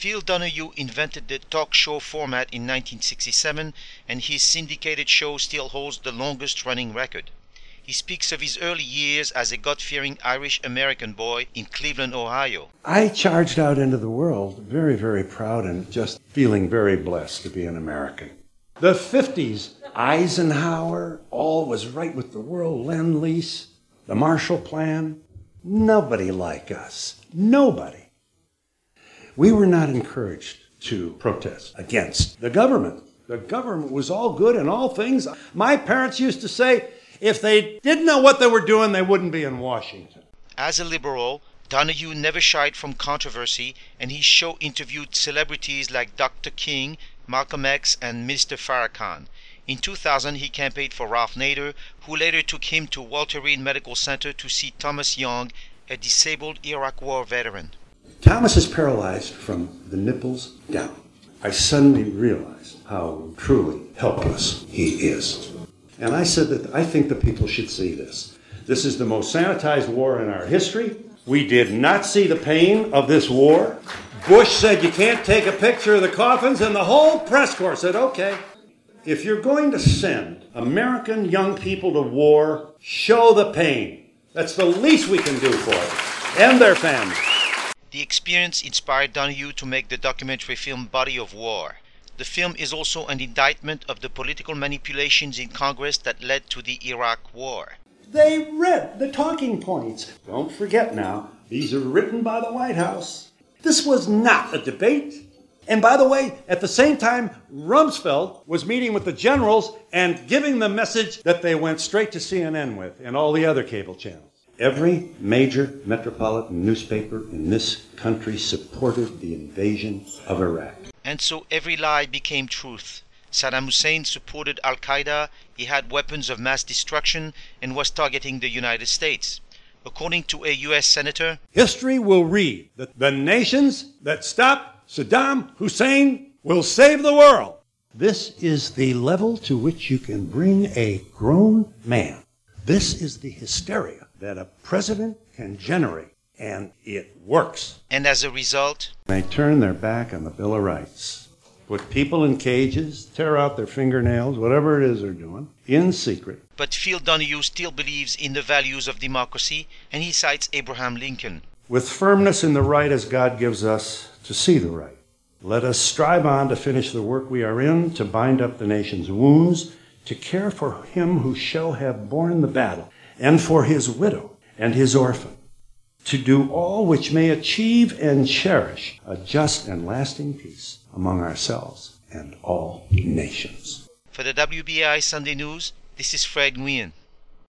Phil Donahue invented the talk show format in 1967, and his syndicated show still holds the longest-running record. He speaks of his early years as a God-fearing Irish-American boy in Cleveland, Ohio. I charged out into the world very, very proud and just feeling very blessed to be an American. The 50s, Eisenhower, all was right with the world, Lend-Lease, the Marshall Plan. Nobody like us. Nobody. We were not encouraged to protest against the government. The government was all good in all things. My parents used to say, if they didn't know what they were doing, they wouldn't be in Washington. As a liberal, Donahue never shied from controversy, and his show interviewed celebrities like Dr. King, Malcolm X, and Mr. Farrakhan. In 2000, he campaigned for Ralph Nader, who later took him to Walter Reed Medical Center to see Thomas Young, a disabled Iraq War veteran. Thomas is paralyzed from the nipples down. I suddenly realized how truly helpless he is. And I said that I think the people should see this. This is the most sanitized war in our history. We did not see the pain of this war. Bush said you can't take a picture of the coffins, and the whole press corps said, okay. If you're going to send American young people to war, show the pain. That's the least we can do for them and their families. The experience inspired Donahue to make the documentary film Body of War. The film is also an indictment of the political manipulations in Congress that led to the Iraq War. They read the talking points. Don't forget now, these are written by the White House. This was not a debate. And by the way, at the same time, Rumsfeld was meeting with the generals and giving the message that they went straight to CNN with and all the other cable channels. Every major metropolitan newspaper in this country supported the invasion of Iraq. And so every lie became truth. Saddam Hussein supported Al-Qaeda, he had weapons of mass destruction, and was targeting the United States. According to a U.S. senator, history will read that the nations that stop Saddam Hussein will save the world. This is the level to which you can bring a grown man. This is the hysteria that a president can generate, and it works. And as a result, they turn their back on the Bill of Rights, put people in cages, tear out their fingernails, whatever it is they're doing, in secret. But Phil Donahue still believes in the values of democracy, and he cites Abraham Lincoln. With firmness in the right as God gives us to see the right, let us strive on to finish the work we are in, to bind up the nation's wounds, to care for him who shall have borne the battle, and for his widow and his orphan, to do all which may achieve and cherish a just and lasting peace among ourselves and all nations. For the WBAI Sunday News, this is Fred Nguyen.